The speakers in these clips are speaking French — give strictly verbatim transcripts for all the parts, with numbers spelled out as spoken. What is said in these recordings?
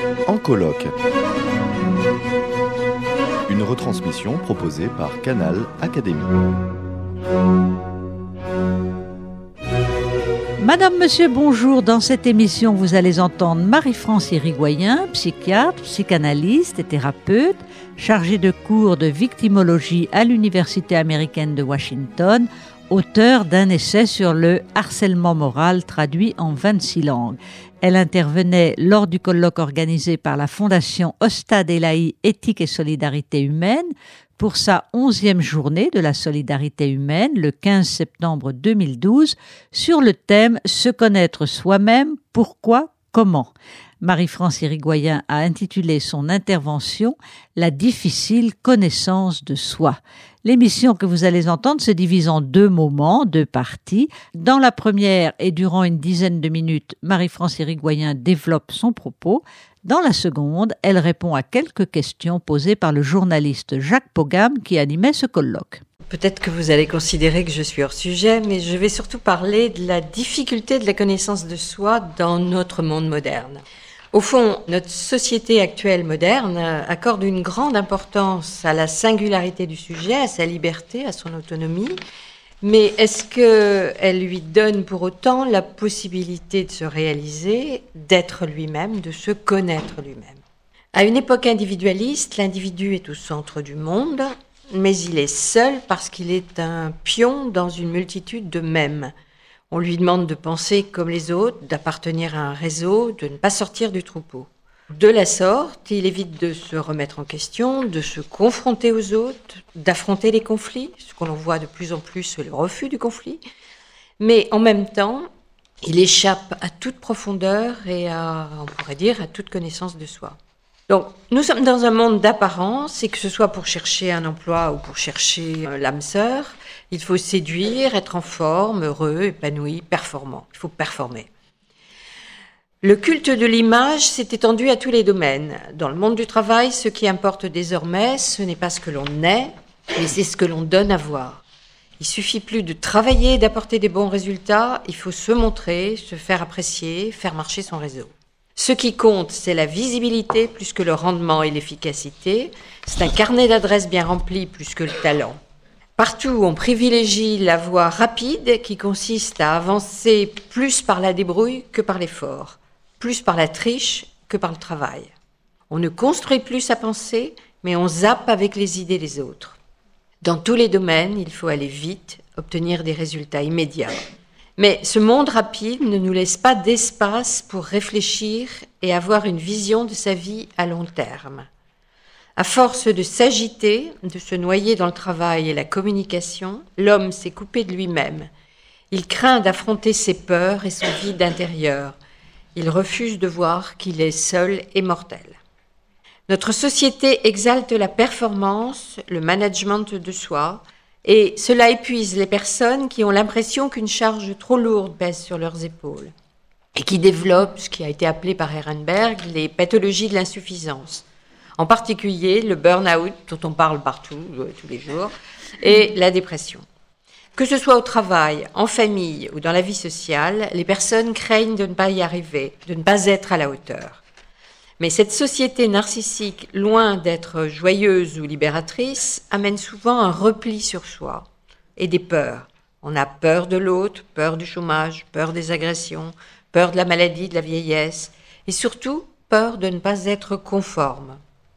En colloque. Une retransmission proposée par Canal Académie. Madame, Monsieur, bonjour. Dans cette émission, vous allez entendre Marie-France Irigoyen, psychiatre, psychanalyste et thérapeute, chargée de cours de victimologie à l'Université américaine de Washington, auteure d'un essai sur le harcèlement moral traduit en vingt-six langues. Elle intervenait lors du colloque organisé par la Fondation Ostad Elahi Éthique et Solidarité Humaine pour sa onzième journée de la solidarité humaine, le quinze septembre deux mille douze, sur le thème « Se connaître soi-même, pourquoi, comment ?» Marie-France Irigoyen a intitulé son intervention « La difficile connaissance de soi ». L'émission que vous allez entendre se divise en deux moments, deux parties. Dans la première et durant une dizaine de minutes, Marie-France Irigoyen développe son propos. Dans la seconde, elle répond à quelques questions posées par le journaliste Jacques Pogam qui animait ce colloque. Peut-être que vous allez considérer que je suis hors sujet, mais je vais surtout parler de la difficulté de la connaissance de soi dans notre monde moderne. Au fond, notre société actuelle moderne accorde une grande importance à la singularité du sujet, à sa liberté, à son autonomie, mais est-ce qu'elle lui donne pour autant la possibilité de se réaliser, d'être lui-même, de se connaître lui-même ? À une époque individualiste, l'individu est au centre du monde, mais il est seul parce qu'il est un pion dans une multitude de mêmes. On lui demande de penser comme les autres, d'appartenir à un réseau, de ne pas sortir du troupeau. De la sorte, il évite de se remettre en question, de se confronter aux autres, d'affronter les conflits, ce qu'on voit de plus en plus, c'est le refus du conflit. Mais en même temps, il échappe à toute profondeur et à, on pourrait dire, à toute connaissance de soi. Donc, nous sommes dans un monde d'apparence, et que ce soit pour chercher un emploi ou pour chercher l'âme sœur, il faut séduire, être en forme, heureux, épanoui, performant. Il faut performer. Le culte de l'image s'est étendu à tous les domaines. Dans le monde du travail, ce qui importe désormais, ce n'est pas ce que l'on est, mais c'est ce que l'on donne à voir. Il suffit plus de travailler et d'apporter des bons résultats, il faut se montrer, se faire apprécier, faire marcher son réseau. Ce qui compte, c'est la visibilité plus que le rendement et l'efficacité. C'est un carnet d'adresses bien rempli plus que le talent. Partout, on privilégie la voie rapide qui consiste à avancer plus par la débrouille que par l'effort, plus par la triche que par le travail. On ne construit plus sa pensée, mais on zappe avec les idées des autres. Dans tous les domaines, il faut aller vite, obtenir des résultats immédiats. Mais ce monde rapide ne nous laisse pas d'espace pour réfléchir et avoir une vision de sa vie à long terme. À force de s'agiter, de se noyer dans le travail et la communication, l'homme s'est coupé de lui-même. Il craint d'affronter ses peurs et son vide intérieur. Il refuse de voir qu'il est seul et mortel. Notre société exalte la performance, le management de soi, et cela épuise les personnes qui ont l'impression qu'une charge trop lourde pèse sur leurs épaules et qui développent ce qui a été appelé par Ehrenberg les pathologies de l'insuffisance. En particulier le burn-out, dont on parle partout, euh, tous les jours, et la dépression. Que ce soit au travail, en famille ou dans la vie sociale, les personnes craignent de ne pas y arriver, de ne pas être à la hauteur. Mais cette société narcissique, loin d'être joyeuse ou libératrice, amène souvent un repli sur soi et des peurs. On a peur de l'autre, peur du chômage, peur des agressions, peur de la maladie, de la vieillesse, et surtout peur de ne pas être conforme.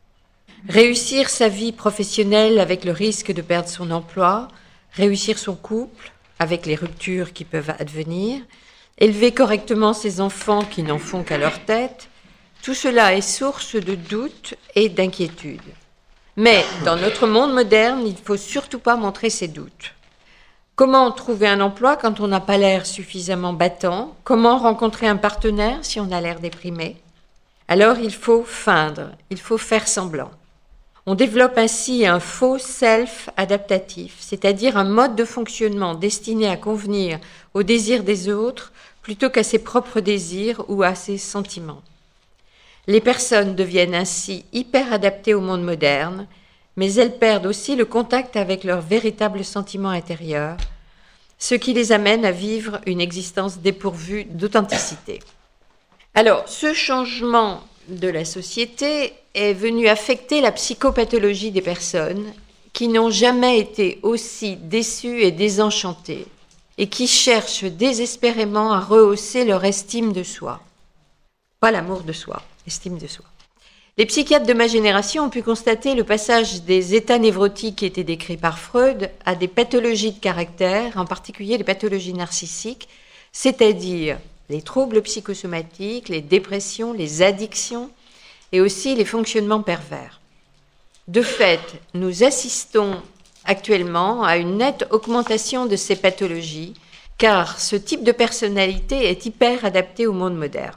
Réussir sa vie professionnelle avec le risque de perdre son emploi, réussir son couple avec les ruptures qui peuvent advenir, élever correctement ses enfants qui n'en font qu'à leur tête, tout cela est source de doutes et d'inquiétudes. Mais dans notre monde moderne, il ne faut surtout pas montrer ses doutes. Comment trouver un emploi quand on n'a pas l'air suffisamment battant ? Comment rencontrer un partenaire si on a l'air déprimé ? Alors il faut feindre, il faut faire semblant. On développe ainsi un faux self adaptatif, c'est-à-dire un mode de fonctionnement destiné à convenir aux désirs des autres plutôt qu'à ses propres désirs ou à ses sentiments. Les personnes deviennent ainsi hyper adaptées au monde moderne, mais elles perdent aussi le contact avec leurs véritables sentiments intérieurs, ce qui les amène à vivre une existence dépourvue d'authenticité. Alors, ce changement de la société est venu affecter la psychopathologie des personnes qui n'ont jamais été aussi déçues et désenchantées et qui cherchent désespérément à rehausser leur estime de soi. Pas l'amour de soi, estime de soi. Les psychiatres de ma génération ont pu constater le passage des états névrotiques qui étaient décrits par Freud à des pathologies de caractère, en particulier les pathologies narcissiques, c'est-à-dire les troubles psychosomatiques, les dépressions, les addictions et aussi les fonctionnements pervers. De fait, nous assistons actuellement à une nette augmentation de ces pathologies, car ce type de personnalité est hyper adapté au monde moderne.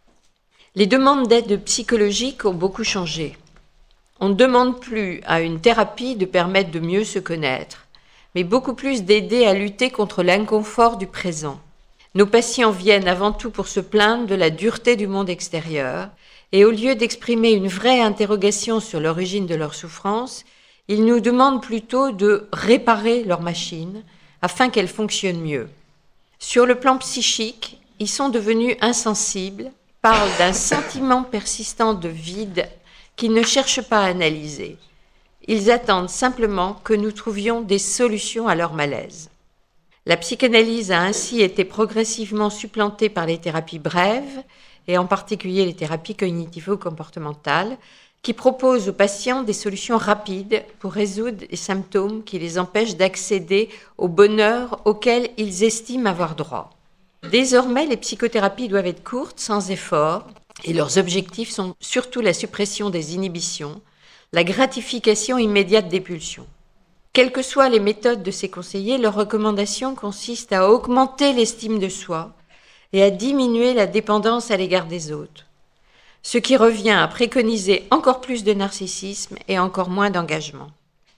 Les demandes d'aide psychologique ont beaucoup changé. On ne demande plus à une thérapie de permettre de mieux se connaître, mais beaucoup plus d'aider à lutter contre l'inconfort du présent. Nos patients viennent avant tout pour se plaindre de la dureté du monde extérieur, et au lieu d'exprimer une vraie interrogation sur l'origine de leur souffrance, ils nous demandent plutôt de réparer leur machine afin qu'elle fonctionne mieux. Sur le plan psychique, ils sont devenus insensibles, parlent d'un sentiment persistant de vide qu'ils ne cherchent pas à analyser. Ils attendent simplement que nous trouvions des solutions à leur malaise. La psychanalyse a ainsi été progressivement supplantée par les thérapies brèves, et en particulier les thérapies cognitivo-comportementales, qui proposent aux patients des solutions rapides pour résoudre les symptômes qui les empêchent d'accéder au bonheur auquel ils estiment avoir droit. Désormais, les psychothérapies doivent être courtes, sans effort, et leurs objectifs sont surtout la suppression des inhibitions, la gratification immédiate des pulsions. Quelles que soient les méthodes de ces conseillers, leur recommandation consiste à augmenter l'estime de soi et à diminuer la dépendance à l'égard des autres, ce qui revient à préconiser encore plus de narcissisme et encore moins d'engagement.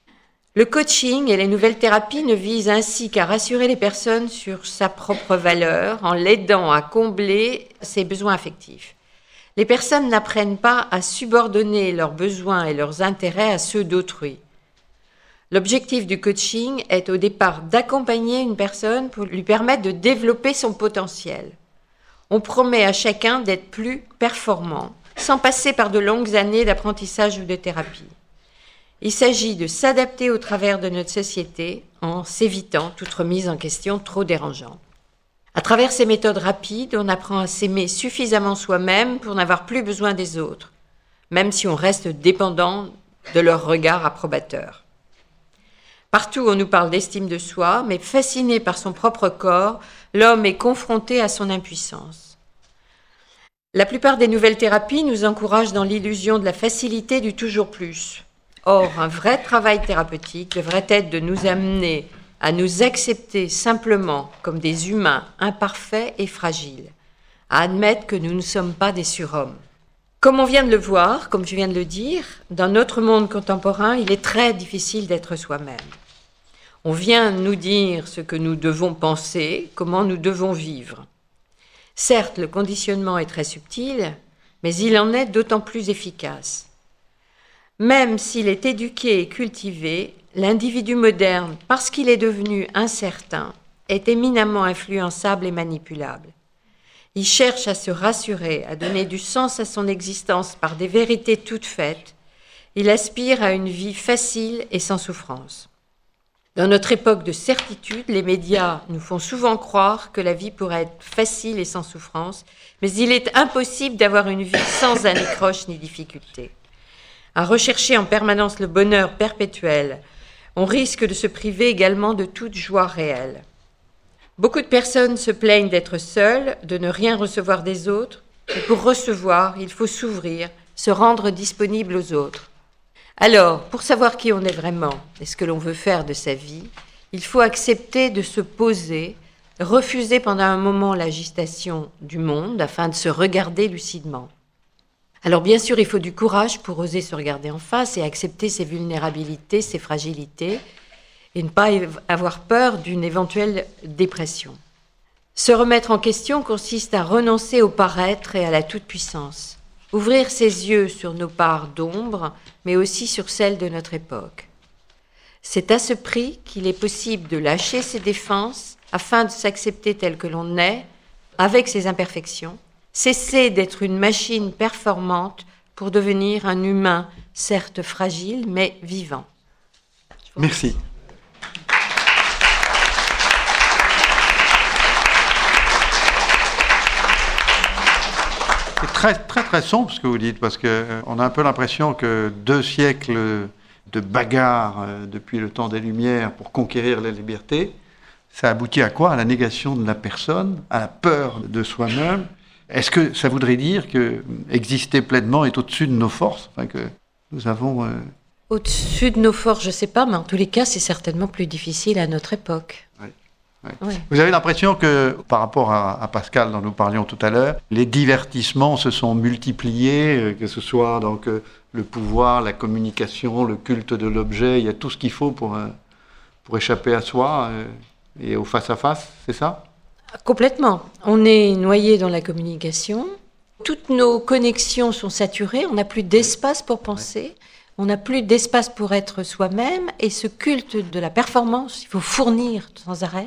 Le coaching et les nouvelles thérapies ne visent ainsi qu'à rassurer les personnes sur sa propre valeur en l'aidant à combler ses besoins affectifs. Les personnes n'apprennent pas à subordonner leurs besoins et leurs intérêts à ceux d'autrui. L'objectif du coaching est au départ d'accompagner une personne pour lui permettre de développer son potentiel. On promet à chacun d'être plus performant, sans passer par de longues années d'apprentissage ou de thérapie. Il s'agit de s'adapter au travers de notre société en s'évitant toute remise en question trop dérangeante. À travers ces méthodes rapides, on apprend à s'aimer suffisamment soi-même pour n'avoir plus besoin des autres, même si on reste dépendant de leur regard approbateur. Partout on nous parle d'estime de soi, mais fasciné par son propre corps, l'homme est confronté à son impuissance. La plupart des nouvelles thérapies nous encouragent dans l'illusion de la facilité du toujours plus. Or, un vrai travail thérapeutique devrait être de nous amener à nous accepter simplement comme des humains imparfaits et fragiles, à admettre que nous ne sommes pas des surhommes. Comme on vient de le voir, comme je viens de le dire, dans notre monde contemporain, il est très difficile d'être soi-même. On vient nous dire ce que nous devons penser, comment nous devons vivre. Certes, le conditionnement est très subtil, mais il en est d'autant plus efficace. Même s'il est éduqué et cultivé, l'individu moderne, parce qu'il est devenu incertain, est éminemment influençable et manipulable. Il cherche à se rassurer, à donner du sens à son existence par des vérités toutes faites. Il aspire à une vie facile et sans souffrance. Dans notre époque de certitude, les médias nous font souvent croire que la vie pourrait être facile et sans souffrance, mais il est impossible d'avoir une vie sans anicroche ni difficulté. À rechercher en permanence le bonheur perpétuel, on risque de se priver également de toute joie réelle. Beaucoup de personnes se plaignent d'être seules, de ne rien recevoir des autres, et pour recevoir, il faut s'ouvrir, se rendre disponible aux autres. Alors, pour savoir qui on est vraiment et ce que l'on veut faire de sa vie, il faut accepter de se poser, refuser pendant un moment l'agitation du monde afin de se regarder lucidement. Alors bien sûr, il faut du courage pour oser se regarder en face et accepter ses vulnérabilités, ses fragilités, et ne pas avoir peur d'une éventuelle dépression. Se remettre en question consiste à renoncer au paraître et à la toute-puissance, ouvrir ses yeux sur nos parts d'ombre, mais aussi sur celles de notre époque. C'est à ce prix qu'il est possible de lâcher ses défenses afin de s'accepter tel que l'on est, avec ses imperfections, Cesser d'être une machine performante pour devenir un humain, certes fragile, mais vivant. Merci. C'est très, très, très sombre ce que vous dites, parce qu'on euh, a un peu l'impression que deux siècles de bagarre euh, depuis le temps des Lumières pour conquérir la liberté, ça aboutit à quoi? À la négation de la personne, à la peur de soi-même. Est-ce que ça voudrait dire que exister pleinement est au-dessus de nos forces, enfin que nous avons... Euh... Au-dessus de nos forces, je ne sais pas, mais en tous les cas, c'est certainement plus difficile à notre époque. Oui. Oui. Oui. Vous avez l'impression que, par rapport à, à Pascal dont nous parlions tout à l'heure, les divertissements se sont multipliés, que ce soit donc le pouvoir, la communication, le culte de l'objet, il y a tout ce qu'il faut pour, pour échapper à soi et au face-à-face, c'est ça? Complètement. On est noyé dans la communication. Toutes nos connexions sont saturées. On n'a plus d'espace pour penser. On n'a plus d'espace pour être soi-même. Et ce culte de la performance, il faut fournir sans arrêt,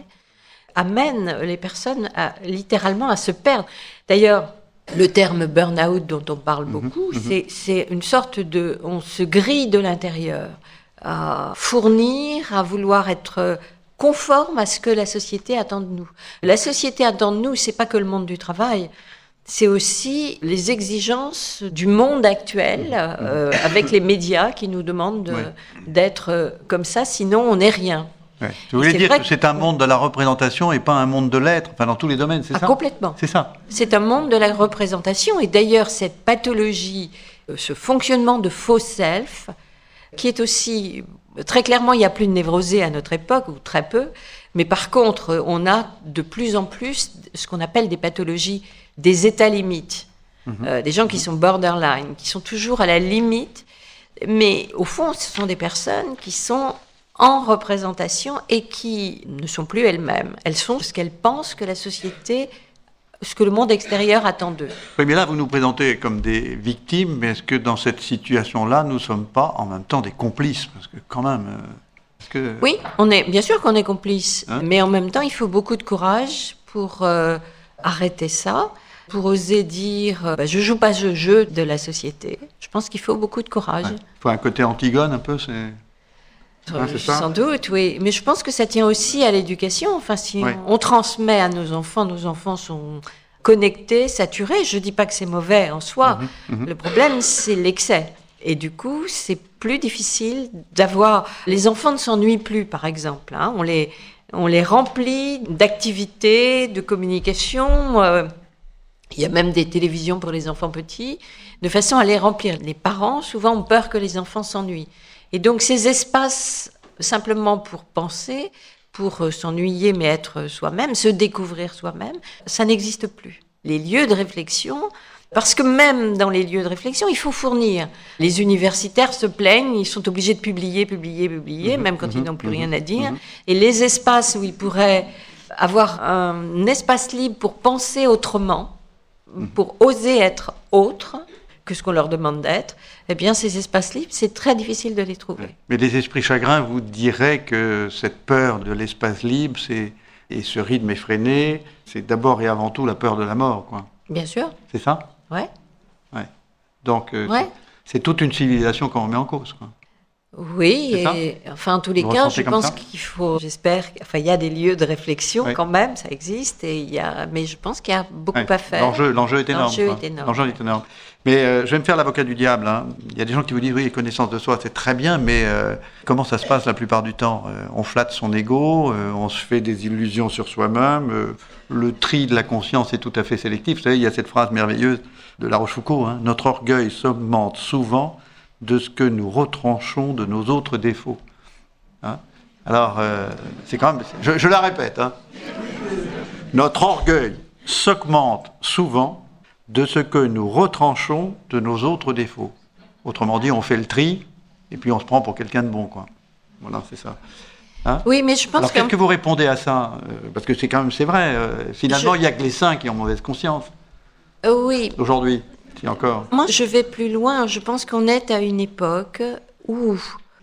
amène les personnes à, littéralement à se perdre. D'ailleurs, le terme burn-out dont on parle beaucoup, mmh, c'est, c'est une sorte de... On se grille de l'intérieur à fournir, à vouloir être conforme à ce que la société attend de nous. La société attend de nous, c'est pas que le monde du travail, c'est aussi les exigences du monde actuel, euh, avec les médias qui nous demandent de, ouais. d'être euh, comme ça, sinon on n'est rien. Ouais. Je voulais dire que, que c'est un monde de la représentation et pas un monde de l'être, enfin dans tous les domaines, c'est ah, ça? Complètement. C'est ça. C'est un monde de la représentation, et d'ailleurs cette pathologie, ce fonctionnement de faux self, qui est aussi... Très clairement, il n'y a plus de névrosés à notre époque, ou très peu, mais par contre, on a de plus en plus ce qu'on appelle des pathologies, des états limites, mmh. euh, des gens qui sont borderline, qui sont toujours à la limite, mais au fond, ce sont des personnes qui sont en représentation et qui ne sont plus elles-mêmes. Elles sont ce qu'elles pensent que la société, ce que le monde extérieur attend d'eux. Oui, mais là, vous nous présentez comme des victimes, mais est-ce que dans cette situation-là, nous ne sommes pas en même temps des complices? Parce que quand même... Euh, est-ce que... Oui, on est, bien sûr qu'on est complices, hein? Mais en même temps, il faut beaucoup de courage pour euh, arrêter ça, pour oser dire euh, bah, « je ne joue pas ce jeu de la société ». Je pense qu'il faut beaucoup de courage. Il ouais. faut un côté Antigone un peu, c'est... Hein, c'est ça? Sans doute, oui. Mais je pense que ça tient aussi à l'éducation. Enfin, si oui. on, on transmet à nos enfants, nos enfants sont connectés, saturés. Je ne dis pas que c'est mauvais en soi. Mmh, mmh. Le problème, c'est l'excès. Et du coup, c'est plus difficile d'avoir... Les enfants ne s'ennuient plus, par exemple. Hein. On les, on les remplit d'activités, de communication. Euh, il y a même des télévisions pour les enfants petits, de façon à les remplir. Les parents, souvent, ont peur que les enfants s'ennuient. Et donc, ces espaces, simplement pour penser, pour euh, s'ennuyer, mais être soi-même, se découvrir soi-même, ça n'existe plus. Les lieux de réflexion, parce que même dans les lieux de réflexion, il faut fournir. Les universitaires se plaignent, ils sont obligés de publier, publier, publier, mmh, même quand mmh, ils n'ont plus mmh, rien à dire. Mmh. Et les espaces où ils pourraient avoir un espace libre pour penser autrement, mmh. pour oser être autre que ce qu'on leur demande d'être, eh bien, ces espaces libres, c'est très difficile de les trouver. Mais les esprits chagrins vous diraient que cette peur de l'espace libre, c'est, et ce rythme effréné, c'est d'abord et avant tout la peur de la mort, quoi. Bien sûr. C'est ça? Ouais. Ouais. Donc, euh, ouais. C'est, c'est toute une civilisation qu'on remet en cause, quoi. Oui, et enfin, en tous les vous cas, je pense ça? qu'il faut, j'espère, enfin, il y a des lieux de réflexion, oui. quand même, ça existe, et il y a, mais je pense qu'il y a beaucoup oui. à faire. L'enjeu, l'enjeu est énorme. L'enjeu est énorme. L'enjeu est énorme. Mais euh, je vais me faire l'avocat du diable. Hein. Il y a des gens qui vous disent, oui, connaissance de soi, c'est très bien, mais euh, comment ça se passe la plupart du temps? euh, On flatte son ego, euh, on se fait des illusions sur soi-même, euh, le tri de la conscience est tout à fait sélectif. Vous savez, il y a cette phrase merveilleuse de La Rochefoucauld, hein, notre orgueil s'augmente souvent de ce que nous retranchons de nos autres défauts. Hein? Alors, euh, c'est quand même... Je, je la répète. Hein. Notre orgueil s'augmente souvent de ce que nous retranchons de nos autres défauts. Autrement dit, on fait le tri, et puis on se prend pour quelqu'un de bon, quoi. Voilà, c'est ça. Hein? Oui, mais je pense Alors, que... qu'est-ce que vous répondez à ça? euh, Parce que c'est quand même, c'est vrai. Euh, finalement, je... il n'y a que les saints qui ont mauvaise conscience. Euh, oui. Aujourd'hui. Si encore. Moi, je vais plus loin. Je pense qu'on est à une époque où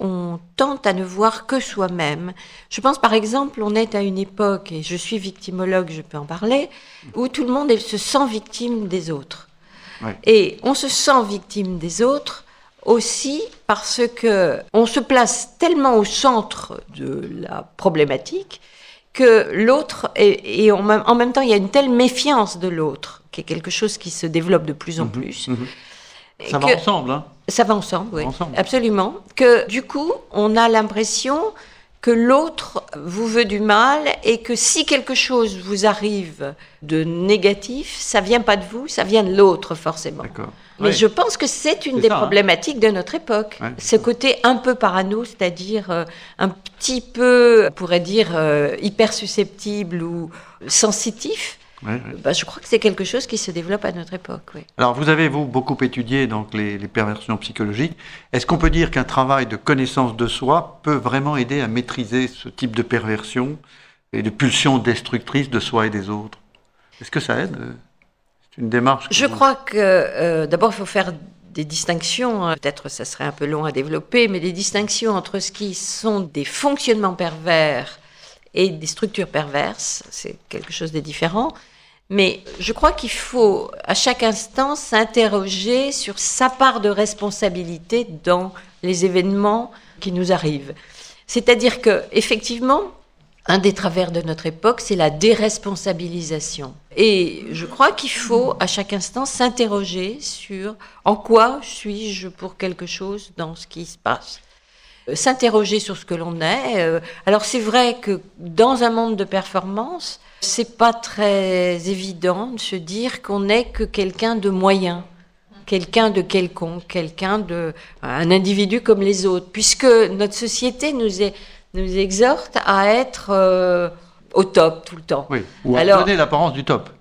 on tente à ne voir que soi-même. Je pense par exemple, on est à une époque, et je suis victimologue, je peux en parler, où tout le monde est, se sent victime des autres. Ouais. Et on se sent victime des autres aussi parce que on se place tellement au centre de la problématique que l'autre, et, et en, même, en même temps, il y a une telle méfiance de l'autre, qui est quelque chose qui se développe de plus en mmh, plus. Mmh. Ça que, va ensemble, hein? Ça va ensemble, oui, ensemble. Absolument. Que du coup, on a l'impression que l'autre vous veut du mal et que si quelque chose vous arrive de négatif, ça vient pas de vous, ça vient de l'autre forcément. D'accord. Mais oui. je pense que c'est une c'est des ça, problématiques hein. de notre époque. Ouais, Ce côté un peu parano, c'est-à-dire euh, un petit peu, on pourrait dire, euh, hyper susceptible ou sensitif. Ouais, ouais. Bah, je crois que c'est quelque chose qui se développe à notre époque. Oui. Alors, vous avez, vous, beaucoup étudié donc, les, les perversions psychologiques. Est-ce qu'on peut dire qu'un travail de connaissance de soi peut vraiment aider à maîtriser ce type de perversion et de pulsions destructrices de soi et des autres? Est-ce que ça aide? C'est une démarche Je vous... crois que, euh, d'abord, il faut faire des distinctions. Peut-être ça serait un peu long à développer, mais des distinctions entre ce qui sont des fonctionnements pervers et des structures perverses. C'est quelque chose de différent. Mais je crois qu'il faut, à chaque instant, s'interroger sur sa part de responsabilité dans les événements qui nous arrivent. C'est-à-dire que, effectivement, un des travers de notre époque, c'est la déresponsabilisation. Et je crois qu'il faut, à chaque instant, s'interroger sur en quoi suis-je pour quelque chose dans ce qui se passe. S'interroger sur ce que l'on est. Alors, c'est vrai que dans un monde de performance, c'est pas très évident de se dire qu'on n'est que quelqu'un de moyen, quelqu'un de quelconque, quelqu'un de, un individu comme les autres, puisque notre société nous, est, nous exhorte à être euh, au top tout le temps. Oui, ou à Alors, donner l'apparence du top.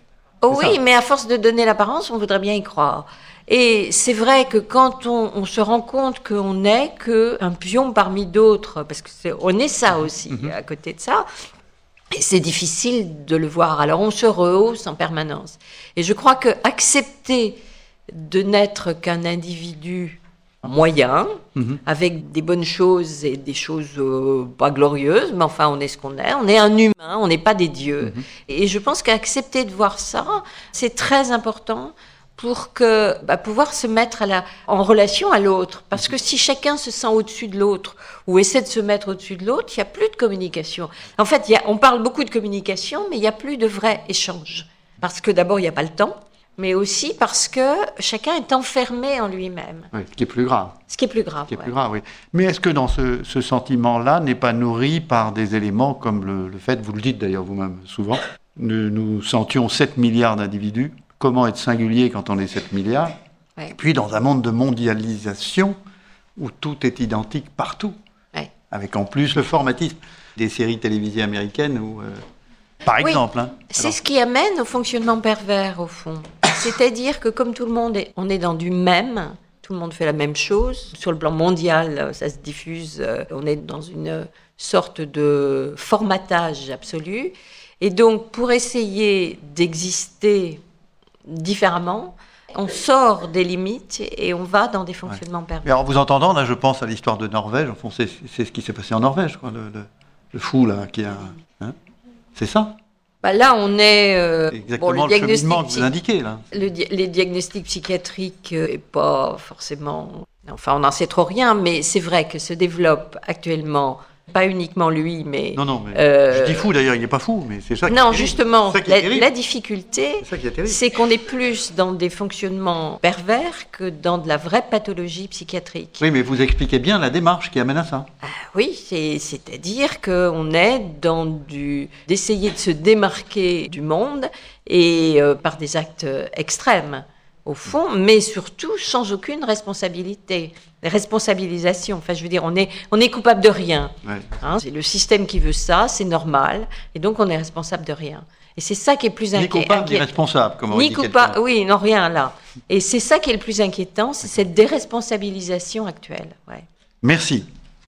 Oh oui, ça. Mais à force de donner l'apparence, on voudrait bien y croire. Et c'est vrai que quand on, on se rend compte qu'on n'est qu'un pion parmi d'autres, parce que c'est, on est ça aussi, mm-hmm. à côté de ça, et c'est difficile de le voir. Alors on se rehausse en permanence. Et je crois que accepter de n'être qu'un individu moyen, mmh. avec des bonnes choses et des choses euh, pas glorieuses, mais enfin on est ce qu'on est. On est un humain, on n'est pas des dieux. Mmh. Et je pense qu'accepter de voir ça, c'est très important pour que, bah, pouvoir se mettre à la, en relation à l'autre. Parce que si chacun se sent au-dessus de l'autre, ou essaie de se mettre au-dessus de l'autre, il n'y a plus de communication. En fait, il y a, on parle beaucoup de communication, mais il n'y a plus de vrai échange. Parce que d'abord, il n'y a pas le temps, mais aussi parce que chacun est enfermé en lui-même. Oui, ce qui est plus grave. Ce qui est plus grave, Ce qui est ouais. plus grave, oui. Mais est-ce que dans ce, ce sentiment-là n'est pas nourri par des éléments comme le, le fait, vous le dites d'ailleurs vous-même souvent, nous, nous sentions sept milliards d'individus. Comment être singulier quand on est sept milliards? Ouais. Et puis dans un monde de mondialisation où tout est identique partout, ouais. avec en plus le formatisme des séries télévisées américaines, où, euh, par oui, exemple. Hein. C'est Alors... ce qui amène au fonctionnement pervers, au fond. C'est-à-dire que comme tout le monde, est, on est dans du même, tout le monde fait la même chose. Sur le plan mondial, ça se diffuse, on est dans une sorte de formatage absolu. Et donc, pour essayer d'exister différemment, on sort des limites et on va dans des fonctionnements ouais. pervers. Mais alors, vous entendant, là, je pense à l'histoire de Norvège. Enfin, c'est, c'est ce qui s'est passé en Norvège, quoi, le, le, le fou, là, qui a... Hein, c'est ça bah là, on est... Euh, exactement bon, le, le cheminement que vous indiquez, là. Le, les diagnostics psychiatriques, euh, pas forcément... Enfin, on n'en sait trop rien, mais c'est vrai que se développe actuellement... Pas uniquement lui, mais... Non, non, mais euh, je dis fou d'ailleurs, il n'est pas fou, mais c'est ça qui Non, est justement, c'est la, la difficulté, c'est, c'est qu'on est plus dans des fonctionnements pervers que dans de la vraie pathologie psychiatrique. Oui, mais vous expliquez bien la démarche qui amène à ça. Ah, oui, c'est, c'est-à-dire qu'on est dans du... d'essayer de se démarquer du monde et euh, par des actes extrêmes. Au fond, mais surtout sans aucune responsabilité, responsabilisation. Enfin, je veux dire, on est, on est coupable de rien. Ouais. Hein, c'est le système qui veut ça, c'est normal, et donc on est responsable de rien. Et c'est ça qui est plus inquiétant. Ni coupable, inquié... ni responsable, comme on ni dit coupa... quelqu'un. Oui, non, rien là. Et c'est ça qui est le plus inquiétant, c'est cette déresponsabilisation actuelle. Ouais. Merci.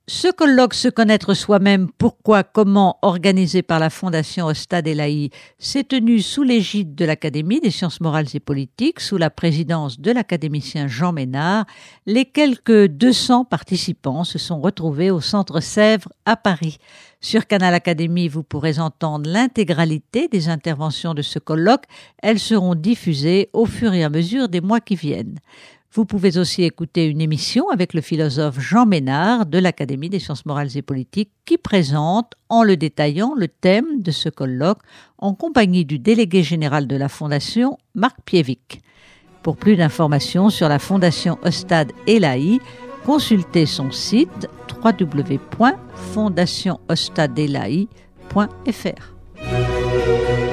Ce colloque Se connaître soi-même, pourquoi, comment, organisé par la Fondation Ostade Elahi, s'est tenu sous l'égide de l'Académie des sciences morales et politiques, sous la présidence de l'académicien Jean Ménard. Les quelques deux cents participants se sont retrouvés au Centre Sèvres à Paris. Sur Canal Académie, vous pourrez entendre l'intégralité des interventions de ce colloque. Elles seront diffusées au fur et à mesure des mois qui viennent. Vous pouvez aussi écouter une émission avec le philosophe Jean Ménard de l'Académie des sciences morales et politiques qui présente, en le détaillant, le thème de ce colloque en compagnie du délégué général de la Fondation, Marc Piévic. Pour plus d'informations sur la Fondation Ostade Elahi, consultez son site w w w point fondation ostade elahi point f r.